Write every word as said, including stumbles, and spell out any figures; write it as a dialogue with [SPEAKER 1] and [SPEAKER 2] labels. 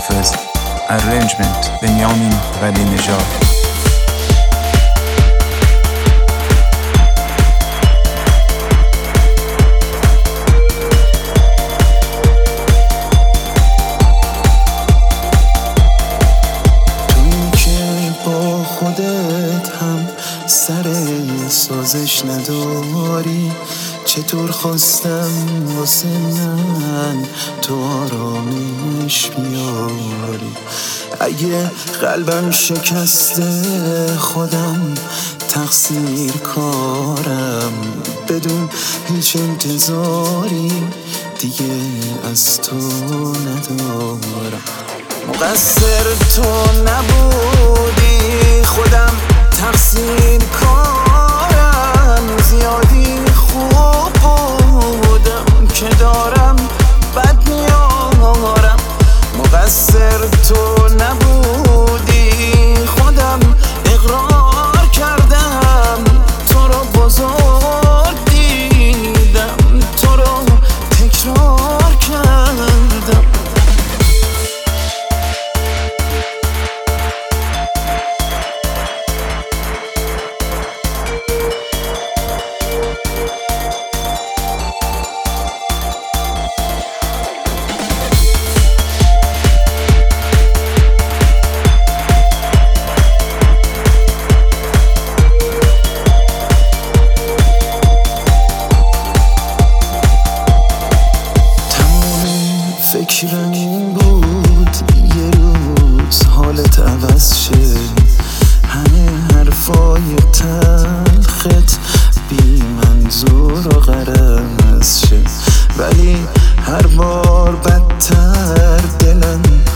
[SPEAKER 1] حافظ. Arrangement بنیامین ولی نژاد.
[SPEAKER 2] خودت هم سر سازش نداری، چطور خواستم واسه من تو آرامش بیاری. اگه قلبم شکسته خودم تقصیر کارم، بدون هیچ انتظاری دیگه از تو ندارم. مقصر تو نبودی، خودم تقصیر کارم، زیادی خوب بودم که دارم بد میارم. مقصر تو نبودی، خودم اقرار کردم، تو رو بزرگ دیدم، تو رو تکرار کردم. فکرم این بود یه روز حالت عوض شه، همه حرفای تلخت بی منظور و غرض شه، ولی هر بار بدتر دلم